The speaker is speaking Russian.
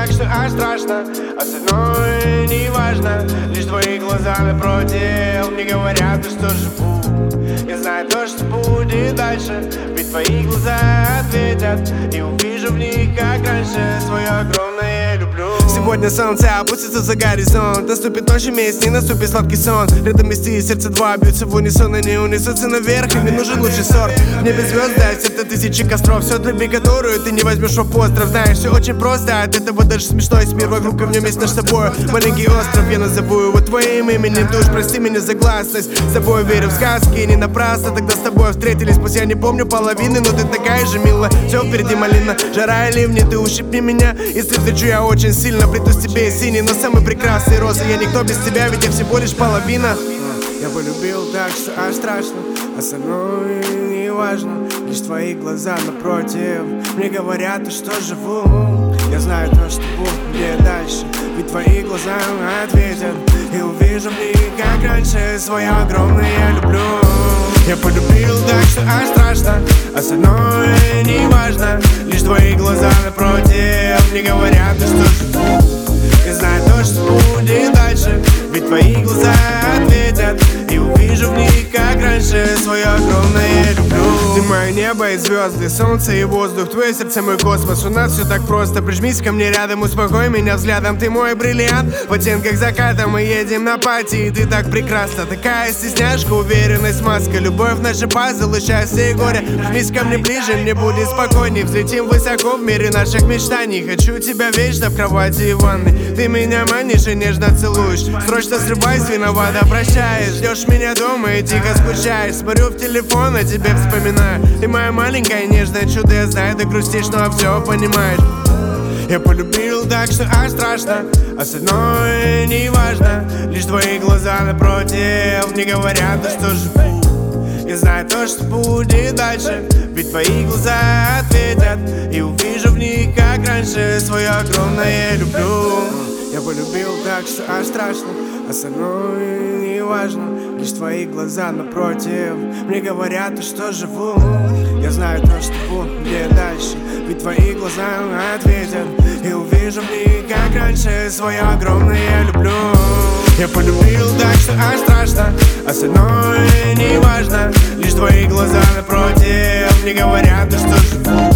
так, что аж страшно. Остальное не важно, лишь твои глаза напротив мне говорят, что живу. Я знаю то, что будет дальше, ведь твои глаза ответят, и увижу в них, как раньше, свое огромное люблю. Сегодня солнце опустится за горизонт, наступит ночь и месяц, не наступит сладкий сон. Рядом вместе и сердце два бьются в унисон, и не унесутся наверх, и мне нужен лучший сорт. В небе звезды, а сердце тысячи костров. Все для любви, которую ты не возьмешь в остров. Знаешь, все очень просто, от этого даже смешно. Есть мир вокруг, и в нем есть наш с тобой маленький остров. Я назову его твоим именем, ты уж прости меня за гласность. С тобой верю в сказки, не напрасно тогда с тобой встретились. Пусть я не помню половины, но ты такая же милая. Все впереди малина, жара и ливни, ты ущипни меня. Если встречу я очень сильно, приду с тебе и синий, но самый прекрасный розы. Я никто без тебя, ведь я всего лишь половина. Я полюбил так, что аж страшно. Остальное не важно, лишь твои глаза напротив мне говорят, что живу. Я знаю то, что будет дальше, ведь твои глаза ответят, и увижу в них, как раньше, свое огромное я люблю. Я полюбил так, что аж страшно. Остальное не важно, лишь твои глаза напротив мне говорят, что живу. Я знаю то, что будет дальше, ведь твои глаза ответят, и увижу в них, как раньше, свое огромное я люблю. Ты мое небо и звезды, солнце и воздух, твое сердце мой космос. У нас все так просто, прижмись ко мне рядом, успокой меня взглядом. Ты мой бриллиант, в оттенках заката мы едем на пати. И ты так прекрасна, такая стесняшка, уверенность, маска. Любовь наши пазлы, счастье и горе. Прижмись ко мне ближе, мне будет спокойней. Взлетим высоко в мире наших мечтаний. Хочу тебя вечно в кровати и ванной. Ты меня манишь и нежно целуешь. Срочно срываясь, виновата прощаешь. Ждешь меня дома и тихо скучаешь. Смотрю в телефон, а тебе вспоминаю. Ты моя маленькая нежное чудо, я знаю, ты грустишь, но все понимаешь. Я полюбил так, что аж страшно. Остальное не важно, лишь твои глаза напротив мне говорят, что живу. Я знаю то, что будет дальше, ведь твои глаза ответят, и увижу в них, как раньше, свое огромное я люблю. Я полюбил так, что аж страшно. Остальное не важно, лишь твои глаза напротив мне говорят, что живу. Я знаю то, что будет дальше, ведь твои глаза ответят, и увижу в них, как раньше, свое огромное я люблю. Я полюбил так, что аж страшно. Остальное не важно, лишь твои глаза напротив мне говорят, что живу.